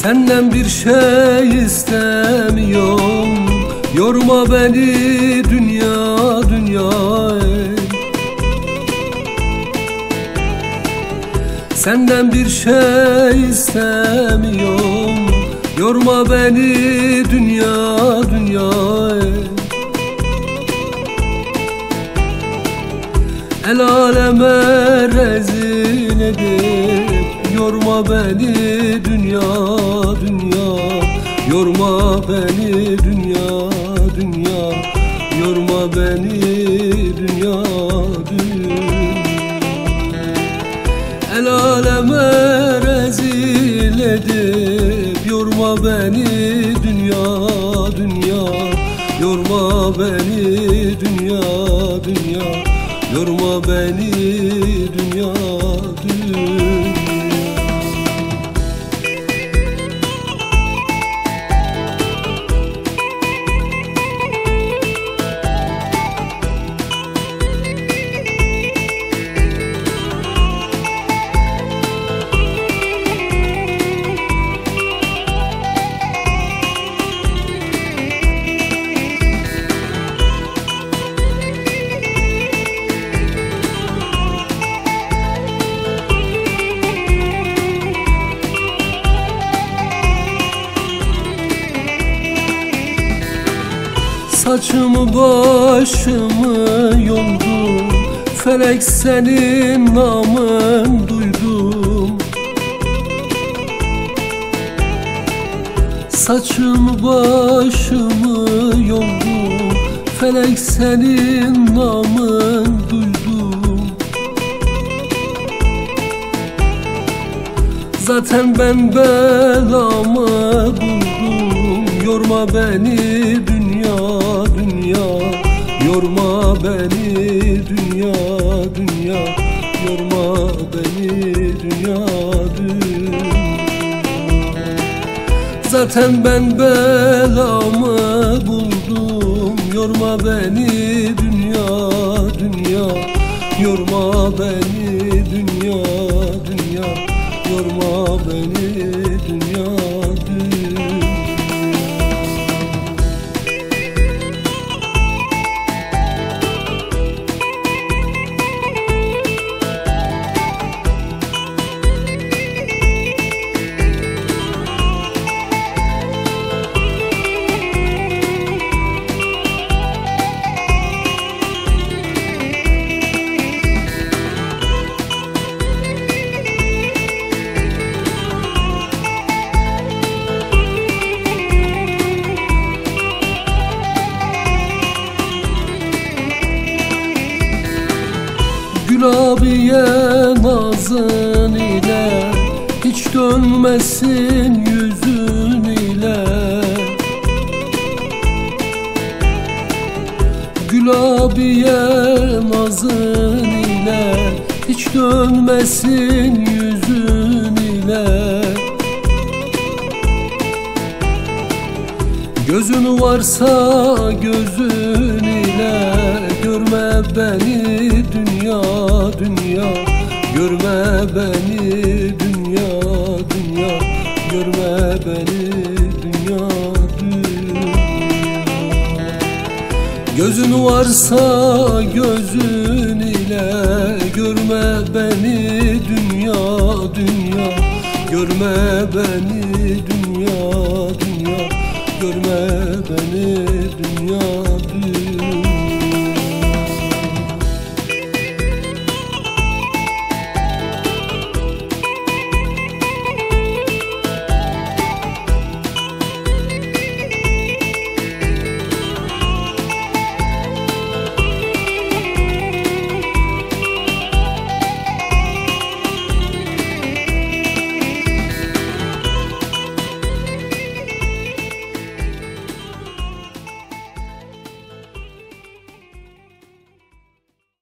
Senden bir şey istemiyorum, yorma beni dünya dünya. Senden bir şey istemiyorum, yorma beni dünya dünya. El aleme rezil edip yorma beni dünya dünya. Yorma beni dünya dünya. Yorma beni dünya dünya. El aleme rezil edip yorma beni dünya dünya. Yorma beni dünya dünya. Yorma beni dünya dünya. Saçımı başımı yoldum, felek senin namın duydum. Saçımı başımı yoldum, felek senin namın duydum. Zaten ben belamı buldum, yorma beni dünya dünya. Yorma beni dünya dünya. Yorma beni dünya dünya. Zaten ben belamı buldum, yorma beni dünya dünya. Yorma beni dünya dünya. Yorma beni dünya dünya. Gülâbiye nazın ile hiç dönmesin yüzün ile. Gülâbiye nazın ile hiç dönmesin yüzün ile. Gözün varsa gözün ile görme beni dünya dünya. Görme beni dünya dünya. Görme beni dünya dünya. Gözün varsa gözün ile görme beni dünya dünya. Görme beni dünya dünya. Görme beni dünya